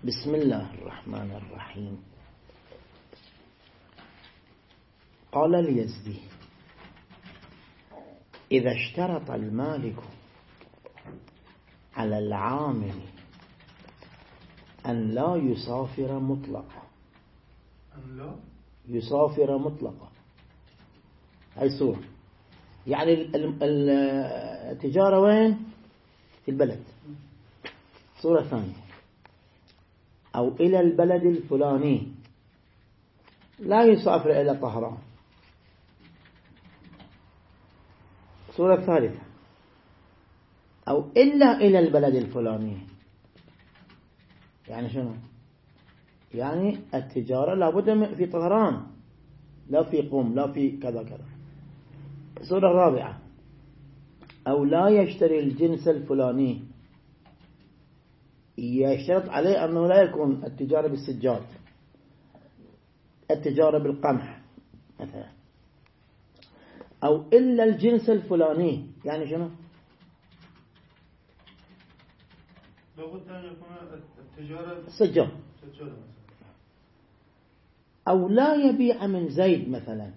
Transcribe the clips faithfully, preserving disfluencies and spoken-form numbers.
بسم الله الرحمن الرحيم. قال اليزدي: إذا اشترط المالك على العامل أن لا يسافر مطلقا أن لا يسافر مطلقا هاي صورة، يعني التجارة وين؟ في البلد. صورة ثانية: أو إلى البلد الفلاني، لا يسافر إلى طهران. صورة ثالثة: أو إلا إلى البلد الفلاني. يعني شنو؟ يعني التجارة لابد في طهران، لا في قم، لا في كذا كذا. الصورة الرابعة: أو لا يشتري الجنس الفلاني، يشترط عليه أنه لا يكون التجارة بالسجاد، التجارة بالقمح مثلا. أو إلا الجنس الفلاني، يعني شنو؟ لابد أن يكون التجارة السجاد. أو لا يبيع من زيد مثلا.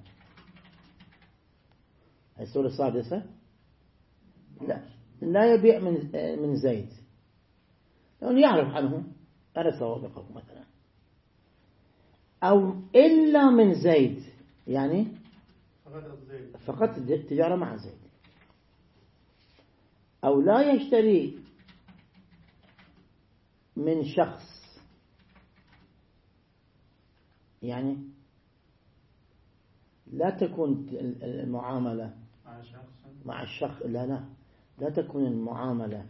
الصورة السادسة: لا لا يبيع من من زيد، لأنه يعرف عنه أنا سوابقه مثلا. أو إلا من زيد، يعني فقط التجارة مع زيد. أو لا يشتري من شخص، يعني لا تكون المعاملة مع شخص مع الشخص لا لا لا تكون المعاملة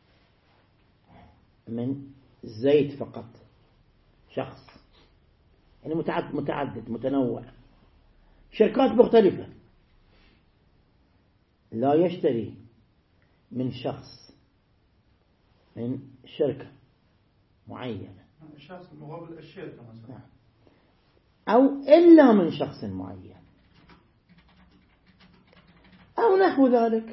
من زيد فقط، شخص يعني متعدد متعدد متنوع، شركات مختلفة. لا يشتري من شخص من شركة معينة، شخص مقابل الشركة مثلا، أو إلا من شخص معين، أو نحو ذلك.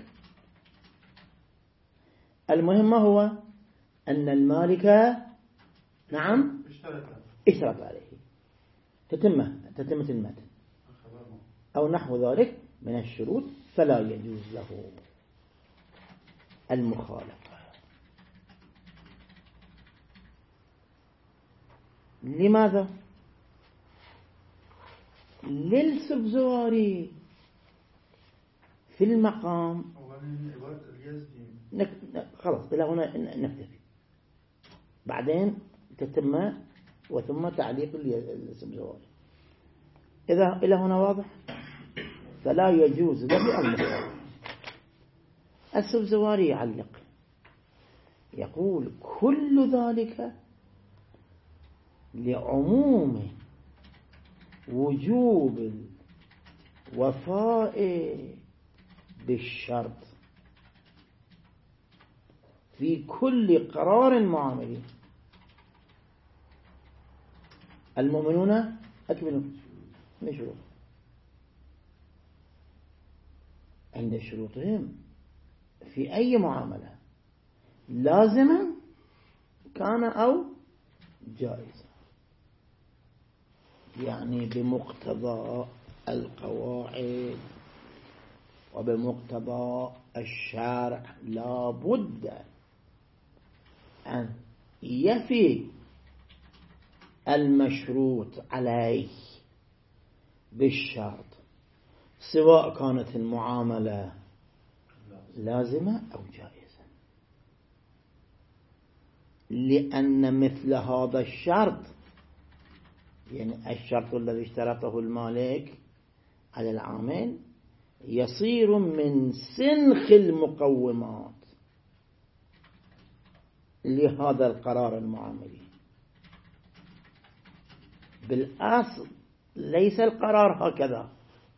المهم هو أن المالك نعم اشترط عليه تتمة تتمة المتن أو نحو ذلك من الشروط، فلا يجوز له المخالفة. لماذا؟ للسبزواري في المقام. نك... خلاص إلى هنا نكتفي، بعدين تتم وثم تعليق السبزواري. إذا إلى هنا واضح، فلا يجوز له المخالفة. السبزواري يعلق يقول: كل ذلك لعموم وجوب الوفاء بالشرط في كل قرار معاملي. المؤمنون أكملوا من شروط عند شروطهم في أي معاملة، لازما كان أو جائزا، يعني بمقتضى القواعد وبمقتضى الشارع لا بد أن يفي المشروط عليه بالشرط، سواء كانت المعاملة لازمة أو جائزة. لأن مثل هذا الشرط، يعني الشرط الذي اشترطه المالك على العامل، يصير من سنخ المقومات لهذا القرار المعاملي. بالأصل ليس القرار هكذا،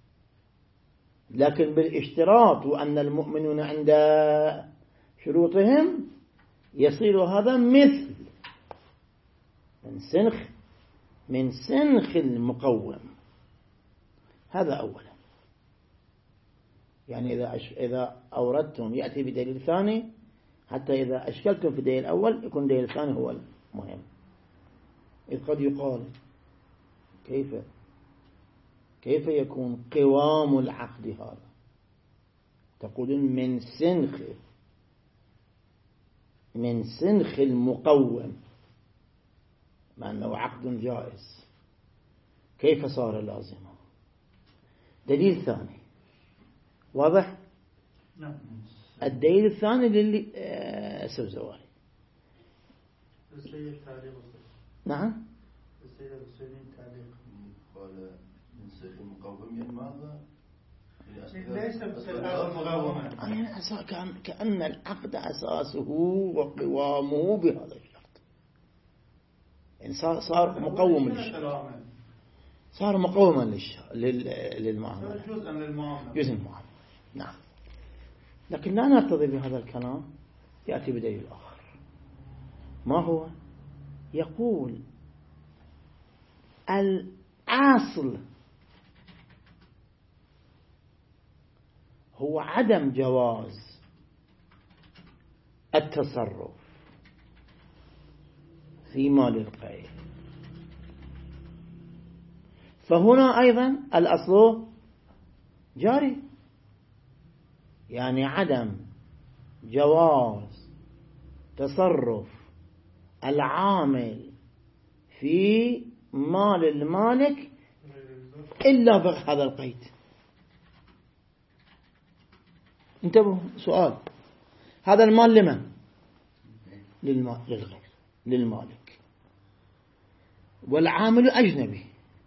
لكن بالاشتراط وأن المؤمنون عند شروطهم يصير هذا مثل من سنخ من سنخ المقوم. هذا أولا. يعني إذا إذا أوردتم يأتي بدليل ثاني، حتى إذا أشكلتم في الدليل الأول يكون الدليل الثاني هو المهم. إذ قد يقال كيف كيف يكون قوام العقد هذا؟ تقولون من سنخ من سنخ المقوم، مع أنه عقد جائز، كيف صار لازما؟ دليل ثاني واضح؟ نعم. الدليل الثاني للسبزواري. السيد تعليق. نعم. السيد الحسيني تعليق. قال من سنخ المقوم يعني ماذا؟ ليس بسبب مقاومة. يعني كأن كأن العقد أساسه وقوامه بهذا الشرط، يعني صار صار مقوم للشرط، صار مقوما للمعاملة، جزءا للمعاملة، جزء المعاملة. نعم. لكن لا نرتضي بهذا الكلام، يأتي بدليل آخر. ما هو؟ يقول الأصل هو عدم جواز التصرف في مال الغير، فهنا أيضا الأصل جاري، يعني عدم جواز تصرف العامل في مال المالك إلا بهذا القيد. انتبهوا، سؤال، هذا المال لمن؟ للغير، للمالك، والعامل أجنبي،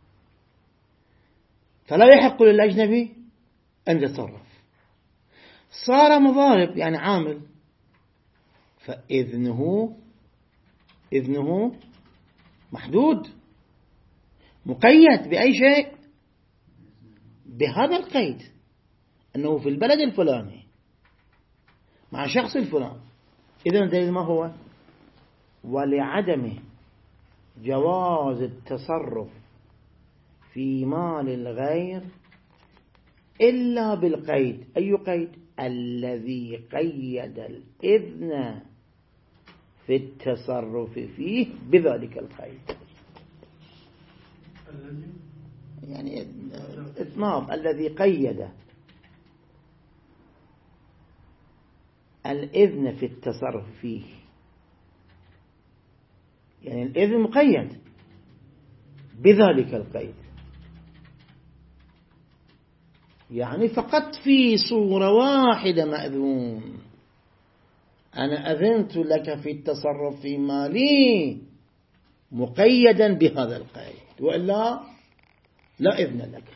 فلا يحق للأجنبي أن يتصرف. صار مضارب يعني عامل، فإذنه إذنه محدود مقيد بأي شيء؟ بهذا القيد، أنه في البلد الفلاني مع شخص الفلان. إذن دليل ما هو؟ ولعدم جواز التصرف في مال الغير إلا بالقيد. أي قيد؟ الذي قيد الإذن في التصرف فيه بذلك القيد. يعني إطناب الذي قيد الإذن في التصرف فيه، يعني الإذن مقيد بذلك القيد، يعني فقط في صورة واحدة مأذون، أنا أذنت لك في التصرف في مالي مقيدا بهذا القيد، وإلا لا إذن لك.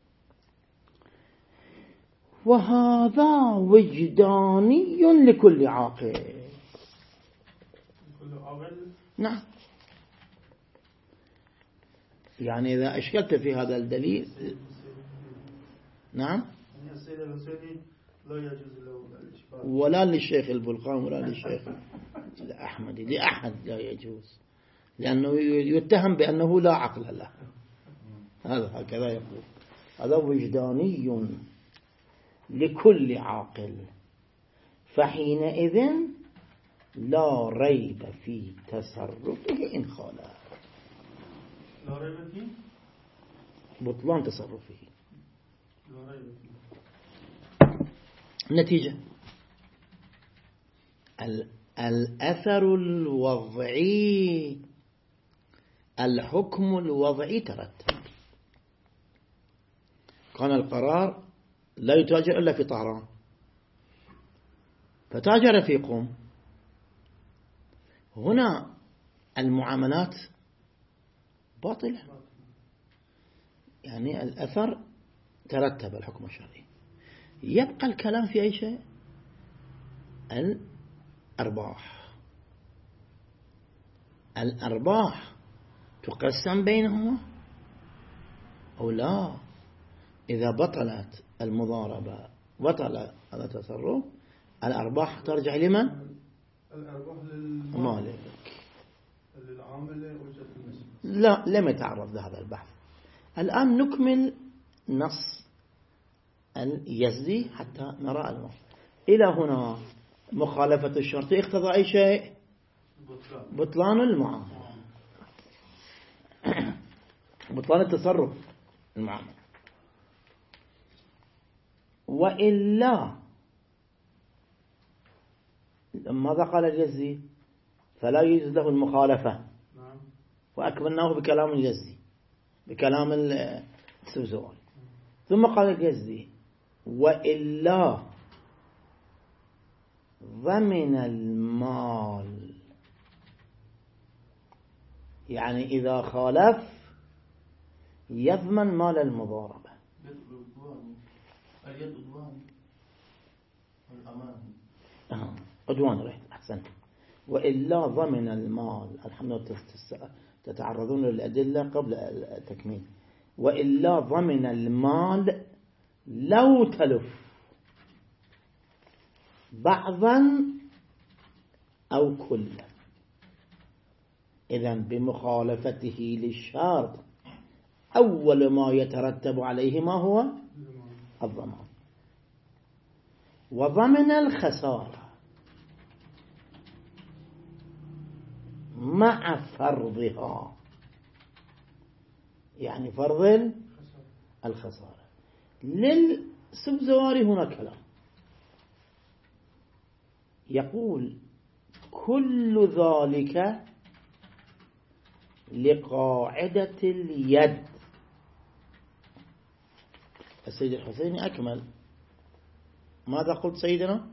وهذا وجداني لكل عاقل. نعم. يعني إذا أشكلت في هذا الدليل، نعم، ولا للشيخ البلقان ولا للشيخ الأحمدي، لأحد لا يجوز، لأنه يتهم بأنه لا عقل له. هذا هكذا يقول، هذا وجداني لكل عاقل، فحينئذ لا ريب في تصرفه إن خالف. لا ريب فيه بطلان تصرفه. لا ريب فيه. النتيجة الأثر الوضعي، الحكم الوضعي ترتب. كان القرار لا يتاجر إلا في طهران، فتاجر في قم. هنا المعاملات باطلة، يعني الأثر ترتب الحكم الشرعي. يبقى الكلام في أي شيء؟ الأرباح. الأرباح تقسم بينهما أو لا؟ إذا بطلت المضاربة، بطل هذا التصرف، الأرباح ترجع لمن؟ الأرباح للمالك، مالك. للعامل وجهة المسلم. لا، لم يتعرض لهذا البحث. الآن نكمل نص اليزدي حتى نرى الموضوع. إلى هنا مخالفة الشرط اقتضى أي شيء؟ بطلان المعاملة. بطلان التصرف المعامل. وإلا ماذا قال الجزي؟ فلا يجوز له المخالفة، وأكملناه بكلام الجزي بكلام السبزواري. ثم قال الجزي وإلا ضمن المال، يعني إذا خالف يضمن مال المضاربة. اليد عدوان والأمان آه. عدوان رأيت أحسنت. وإلا ضمن المال، الحمد لله تتعرضون للأدلة قبل التكميل. وإلا ضمن المال لو تلف بعضا أو كلا. إذن بمخالفته للشرط أول ما يترتب عليه ما هو الضمان. وضمن الخسارة مع فرضها، يعني فرض الخسارة. للسبزواري هنا كلام يقول كل ذلك لقاعدة اليد. السيد الحسيني أكمل. ماذا قلت سيدنا؟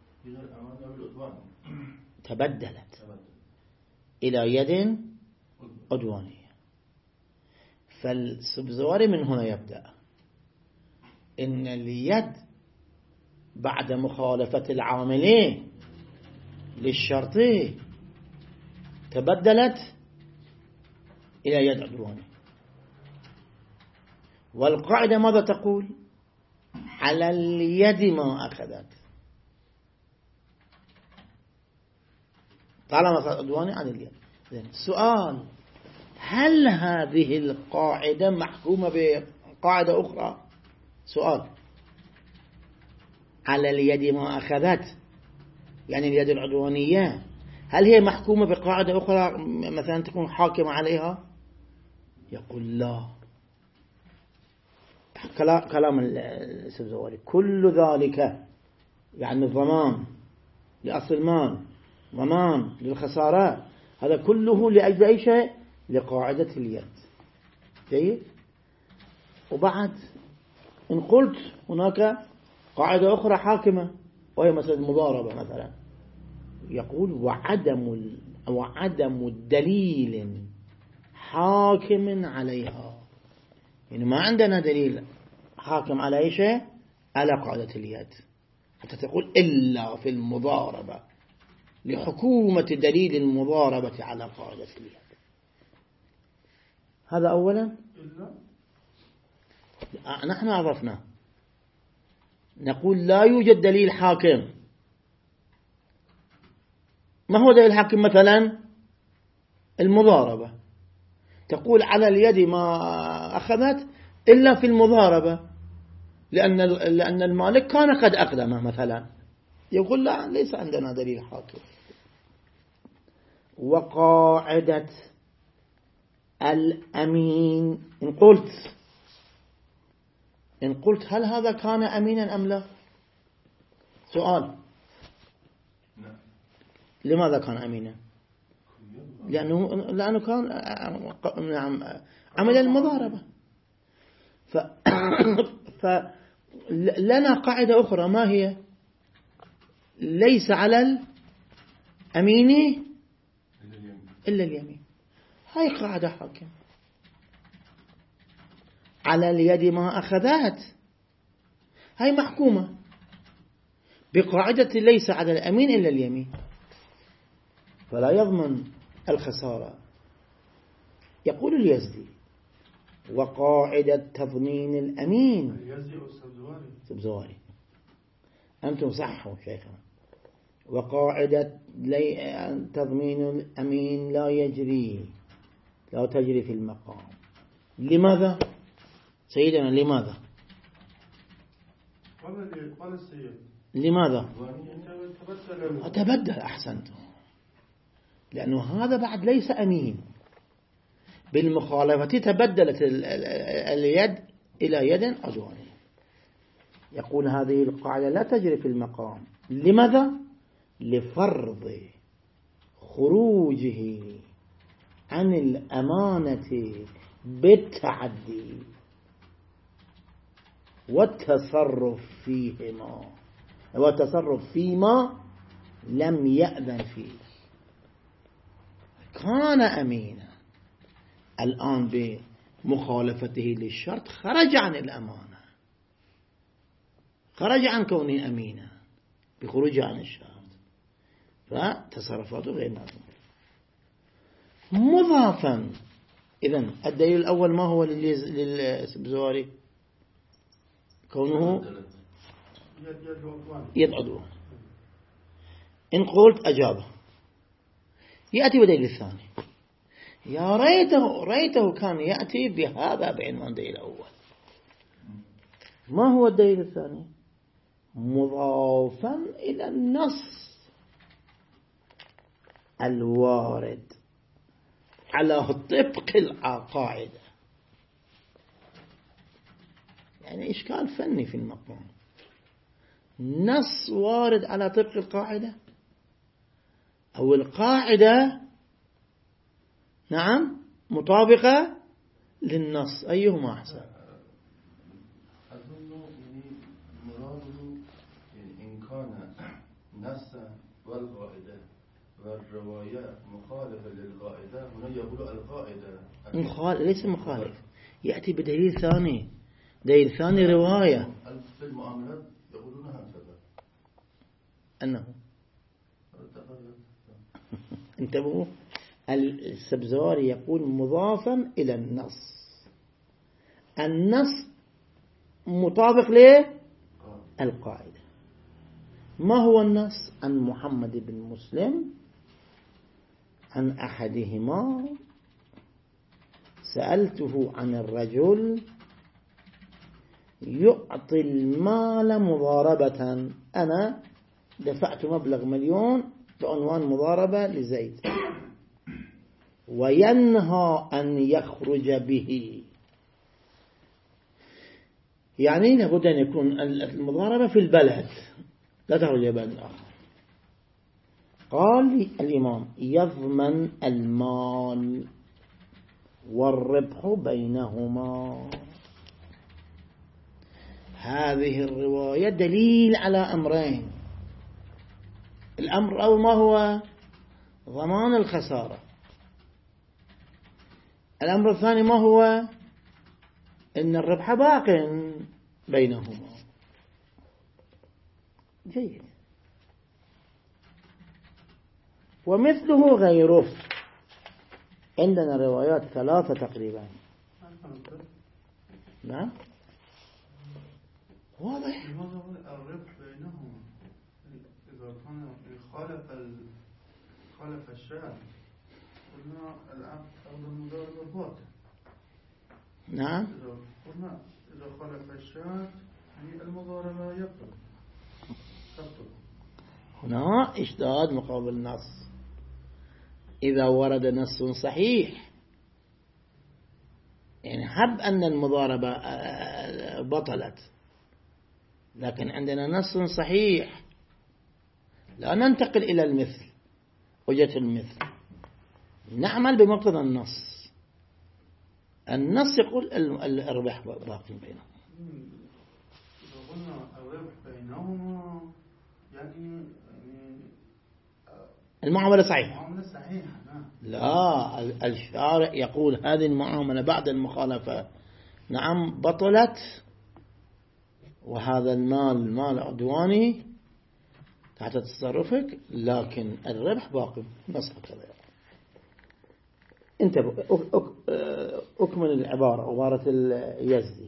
تبدلت إلى يد عدوانية. فالسبزواري من هنا يبدأ إن اليد بعد مخالفة العاملين للشرطين تبدلت إلى يد عدوانية. والقاعدة ماذا تقول؟ على اليد ما أخذت، طالما صار عدواني عن اليد. السؤال هل هذه القاعدة محكومة بقاعدة أخرى؟ سؤال على اليد ما أخذت يعني اليد العدوانية، هل هي محكومة بقاعدة أخرى مثلا تكون حاكمة عليها؟ يقول لا. كلام السبزواري كل ذلك يعني الضمان لأصل المال، ضمان للخسارة، هذا كله لأجل أي شيء؟ لقاعدة اليد. جيد. وبعد إن قلت هناك قاعدة أخرى حاكمة وهي مثلا المضاربة مثلا، يقول وعدم وعدم الدليل حاكم عليها، يعني ما عندنا دليل حاكم على أي شيء على قاعدة اليد، حتى تقول إلا في المضاربة لحكومة دليل المضاربة على قاعدة اليد. هذا أولا. نحن عرفنا نقول لا يوجد دليل حاكم. ما هو دليل حاكم؟ مثلا المضاربة، تقول على اليد ما أخذت إلا في المضاربة لأن لأن المالك كان قد أقدمه مثلا. يقول لا، ليس عندنا دليل حاكم. وقاعدة الأمين، إن قلت إن قلت هل هذا كان أمينا أم لا؟ سؤال لماذا كان أمينا؟ لأنه لأنه كان نعم عمل المضاربة. ف فلنا قاعدة أخرى ما هي؟ ليس على الأمين إلا اليمين. هاي قاعدة حاكم. على اليد ما أخذت، هاي محكومة بقاعدة ليس على الأمين إلا اليمين، فلا يضمن الخسارة. يقول اليزدي وقاعدة تضمين الأمين. اليزدي والسبزواري. سبزواري أنتم صحوا شيخنا. وقاعدة تضمين الأمين لا يجري لا تجري في المقام. لماذا سيدنا؟ لماذا؟ قال السيد لماذا؟ تبدل. أحسنتم. لأنه هذا بعد ليس أمين، بالمخالفة تبدلت اليد إلى يد عدوانية. يقول هذه القاعدة لا تجري في المقام. لماذا؟ لفرض خروجه عن الأمانة بالتعدي والتصرف فيهما والتصرف فيما لم يأذن فيه. كان أمينا، الآن بمخالفته للشرط خرج عن الأمانة، خرج عن كونه أمينا بخروجه عن الشرط، فتصرفاته غير مأذونة. مضافا. إذن الدليل الأول ما هو للسبزواري؟ كونه يد عدوان. إن قلت أجابه، يأتي بدليل الثاني. يا ريته ريته كان يأتي بهذا بعنوان الدليل الأول. ما هو الدليل الثاني؟ مضافا إلى النص الوارد على طبق القاعدة. يعني إشكال فني في المقام. نص وارد على طبق القاعدة أو القاعدة نعم مطابقة للنص، أيهما أحسن؟ أظن يعني مراده يعني إن كان نصا والقاعدة والرواية مخالفة للقاعدة، هنا يقول القاعدة مخالف، ليس مخالف، يأتي بدليل ثاني. دليل ثاني رواية في المعاملات يقولون هكذا أنه انتبهوا، السبزواري يقول مضافا إلى النص، النص مطابق للقاعدة. ما هو النص؟ عن محمد بن مسلم عن أحدهما سألته عن الرجل يعطي المال مضاربة، أنا دفعت مبلغ مليون بعنوان مضاربة لزيد، وينهى أن يخرج به. يعني لابد أن يكون المضاربة في البلد، لا تخرج إلى بلد آخر. قال الإمام يضمن المال والربح بينهما. هذه الرواية دليل على أمرين. الأمر الأول ما هو؟ ضمان الخسارة. الأمر الثاني ما هو؟ إن الربح باق بينهما. جيد. ومثله غيره. عندنا روايات ثلاثة تقريبا. نعم واضح. الربح بينهما إذا كان خالف خالف الشارع قلنا العقد أو المضاربة باطل. نعم. إذا قلنا إذا خالف الشارع يعني المضاربة يبطل. تبطل. هنا اشتهاد مقابل نص. إذا ورد نص صحيح يعني حب أن المضاربة بطلت، لكن عندنا نص صحيح لا ننتقل إلى المثل، وجهة المثل نعمل بمقتضى النص. النص يقول الربح باقي بينهم. إذا قلنا الربح بينهما يعني المعاملة صحيحة. المعاملة صحيحة. نعم. لا، الشارع يقول هذه المعاملة بعد المخالفة نعم بطلت، وهذا المال مال عدواني تحت تصرفك، لكن الربح باقي. نص هكذا. انتبه، أكمل العبارة، عبارة اليزدي.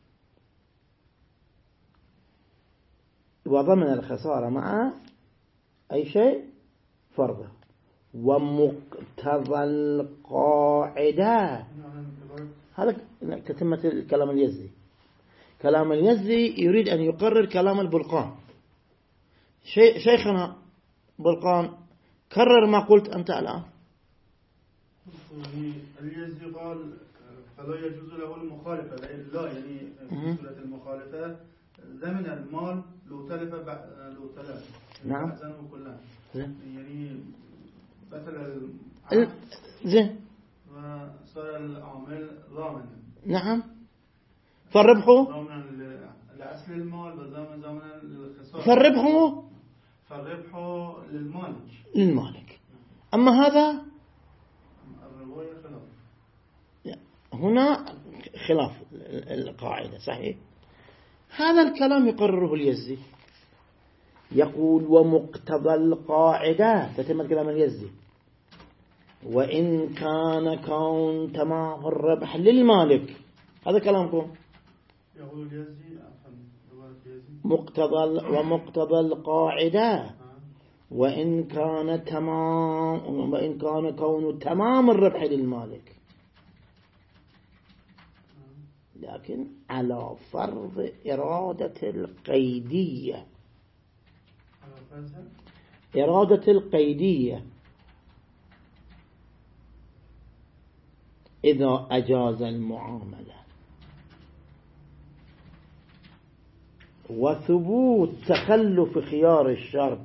وضمن الخسارة مع أي شيء فرضه ومقتضى القاعدة. هذا تتمة الكلام اليزدي. كلام اليزدي يريد أن يقرر كلام البلقان. شيخنا بلقان كرر ما قلت أنت الآن. يعني اليزي قال فلا يجوز له المخالفة، لا يعني في سورة المخالفة زمن المال لو تلف لو تلف نعم زمنه كلها يعني مثل زين وصار العامل ضامنا. نعم فالربح ضامنا لأصل المال وزمن زمن الخسارة. فالربح فالربح للمالك للمالك. أما هذا الرواية خلاف، هنا خلاف القاعدة صحيح. هذا الكلام يقرره اليزي، يقول ومقتضى القاعدة تتم كلام اليزي وإن كان كون تمام الربح للمالك. هذا كلامكم. يقول اليزي مقتضى ومقتضى القاعدة وإن كان تمام وإن كان كون تمام الربح للمالك، لكن على فرض إرادة القيدية. إرادة القيدية إذا أجاز المعاملة وثبوت تخلف خيار الشرط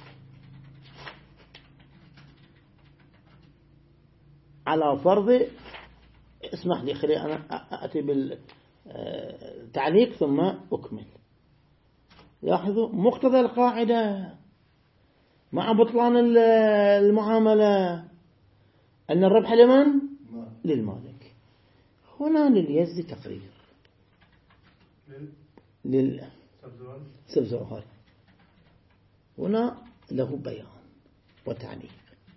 على فرض. اسمح لي خلي أنا أأتي بالتعليق ثم أكمل. لاحظوا مقتضى القاعدة مع بطلان المعاملة أن الربح لمن؟ للمالك. هنا لليزي تقرير للسبزوهري، هنا له بيان وتعليق.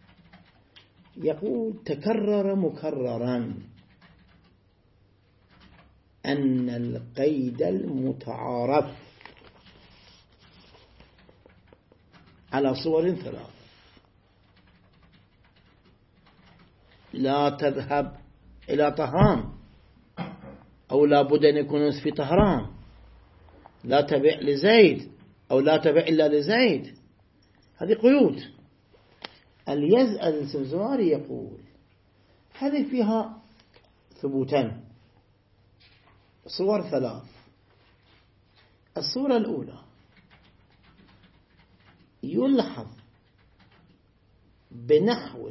يقول تكرر مكررا أن القيد المتعارف على صور ثلاث: لا تذهب إلى طهران، أو لا بد أن يكون في طهران، لا تبيع لزيد، أو لا تبيع إلا لزيد. هذه قيود. اليز السبزواري يقول هذه فيها ثبوتان، صور ثلاث. الصورة الأولى يلحظ بنحو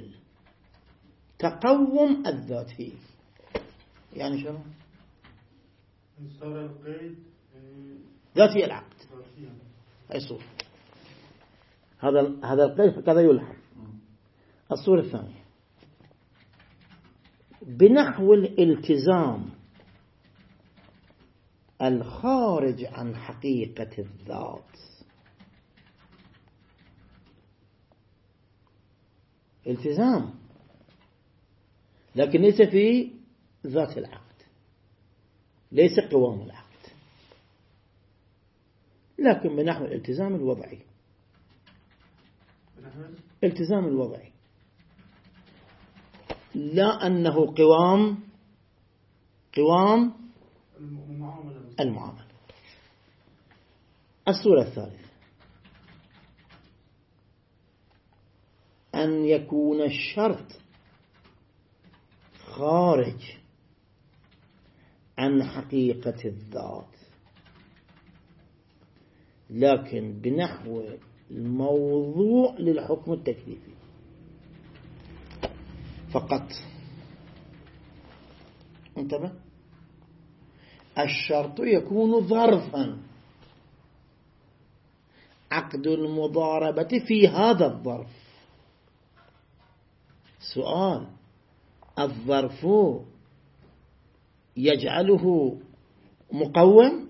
تقوم الذات فيه. يعني شنو؟ صار القيد ذاتي العقد. أي صورة هذا هذا القيد هكذا يلحظ. الصورة الثانية بنحو الالتزام الخارج عن حقيقة الذات. التزام لكن ليس في ذات العقد، ليس قوام العقد، لكن بنحو الالتزام الوضعي. التزام الوضعي لا أنه قوام قوام المعاملة. الصورة الثالثة أن يكون الشرط خارج عن حقيقة الذات، لكن بنحو الموضوع للحكم التكليفي فقط. انتبه، الشرط يكون ظرفا، عقد المضاربة في هذا الظرف. سؤال: الظرف يجعله مقوم؟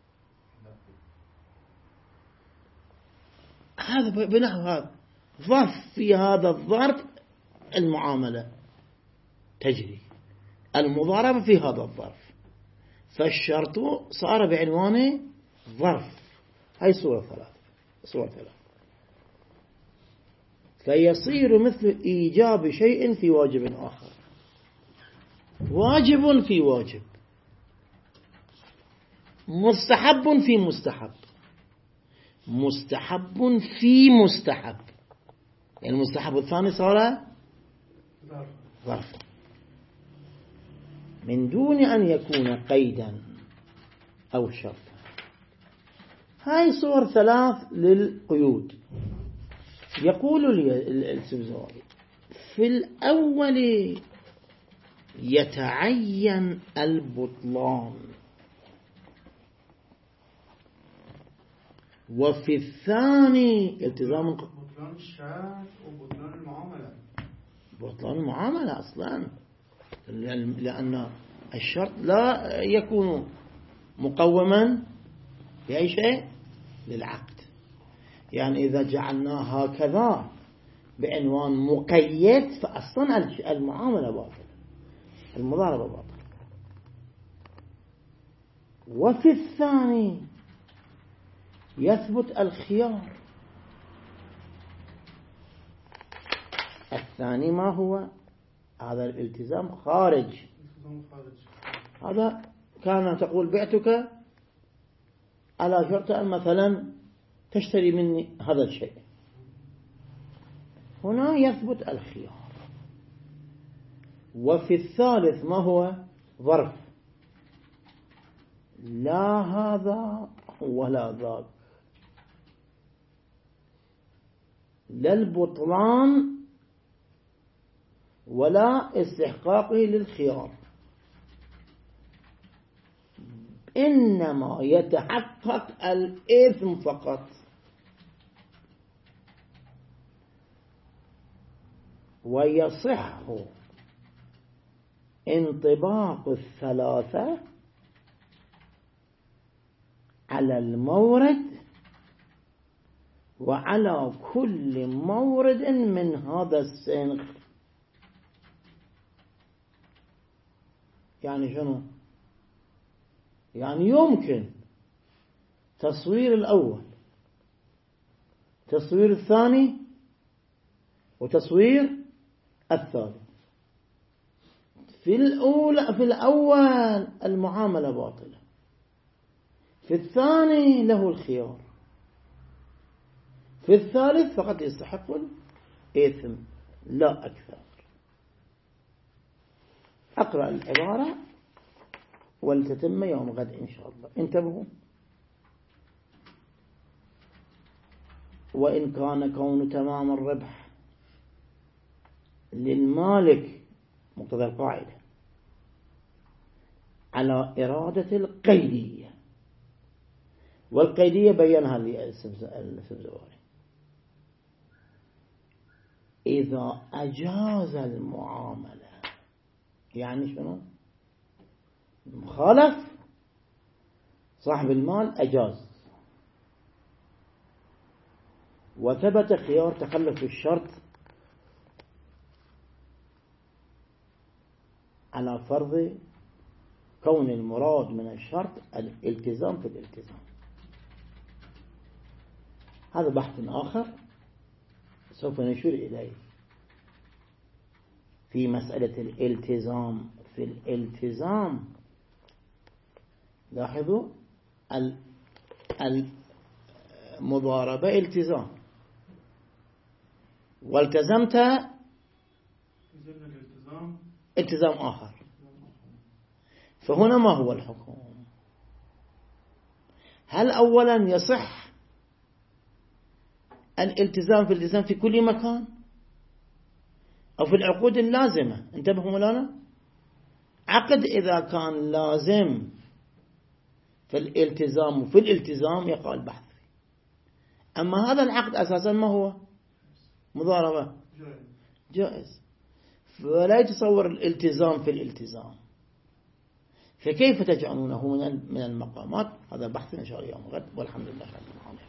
هذا بنحو هذا ظرف، في هذا الظرف المعاملة تجري، المضاربة في هذا الظرف، فالشرط صار بعنوان ظرف. هاي صورة ثلاث صورة ثلاث فيصير مثل إيجاب شيء في واجب آخر، واجب في واجب، مستحب في مستحب، مستحب في مستحب. يعني المستحب الثاني صار ظرف من دون أن يكون قيدا أو شرطا. هاي صور ثلاث للقيود. يقول السبزواري في الأول يتعين البطلان، وفي الثاني التزام بطلان الشرط وبطلان المعاملة. بطلان المعاملة أصلا، لأن الشرط لا يكون مقوما بأي شيء للعقد. يعني إذا جعلناه هكذا بعنوان مقيد فأصلا المعاملة باطلة، المضاربة باطلة. وفي الثاني يثبت الخيار. الثاني ما هو؟ هذا الالتزام خارج. هذا كان تقول بعتك على شرط أن مثلا تشتري مني هذا الشيء. هنا يثبت الخيار. وفي الثالث ما هو؟ ظرف، لا هذا ولا ذاك، لا البطلان ولا استحقاقه للخيار، إنما يتحقق الإثم فقط. ويصح انطباق الثلاثة على المورد وعلى كل مورد من هذا السنخ. يعني شنو؟ يعني يمكن تصوير الأول، تصوير الثاني، وتصوير الثالث. في الأولى في الأول المعاملة باطلة، في الثاني له الخيار، في الثالث فقط يستحق الإثم لا أكثر. أقرأ العبارة ولتتم يوم غد إن شاء الله. انتبهوا. وإن كان كون تمام الربح للمالك مقتضى القاعدة على إرادة القيدية، والقيدية بينها السبزواري، إذا أجاز المعاملة. يعني شنو؟ مخالف صاحب المال أجاز وثبت خيار تخلف الشرط على فرض كون المراد من الشرط الالتزام في الالتزام. هذا بحث آخر سوف نشير إليه في مسألة الالتزام في الالتزام. لاحظوا المضاربة التزام، والتزمت التزام آخر. فهنا ما هو الحكم؟ هل أولا يصح الالتزام في الالتزام في كل مكان أو في العقود اللازمة؟ انتبهوا مولانا، عقد إذا كان لازم في الالتزام وفي الالتزام يقع البحث. أما هذا العقد أساسا ما هو؟ مضاربة جائز، فلا يتصور الالتزام في الالتزام، فكيف تجعلونه من المقامات؟ هذا بحث إن شاء الله يوم غد، والحمد لله رب العالمين.